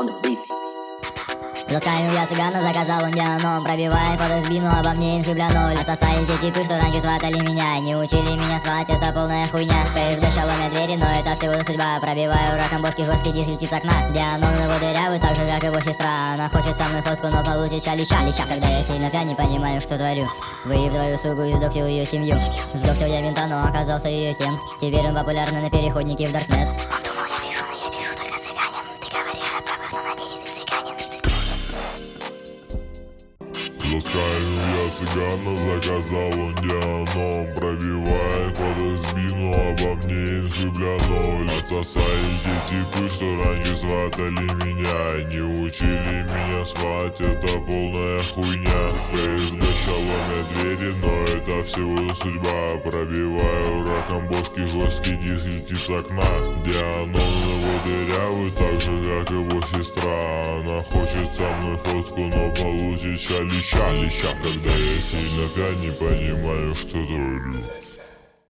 Засканил я цыгана, заказал он дианом. Пробивает под избину, обо мне инфы бля ноль. Отсосали те типы, что раньше сватали меня. Не учили меня свать, это полная хуйня. ПСГ ломят двери, но это всего судьба. Пробиваю раком бошки, жесткий диск летит с окна. Дианон его дырявый, так же как его сестра. Она хочет со мной фотку, но получит чалища. Когда я сильно пьян, не понимаю, что творю. Выеб твою суку и сдохтил ее семью. Сдохтил я винта, но оказался ее кем. Теперь он популярный на переходнике в Даркнет. Засканил я цыгана, заказал он дианом. Пробивает под избину, обо мне инфы бля ноль. Отсосали те типы, что раньше сватали меня. Не учили меня свать, это полная хуйня. ПСГ ломят двери, но это всего судьба. Пробиваю раком бошки, жесткий диск летит с окна. Дианон его дырявый, так же как его сестра. Она хочет со мной фотку, но получит чалища. Когда я сильно пьян, не понимаю, что творю.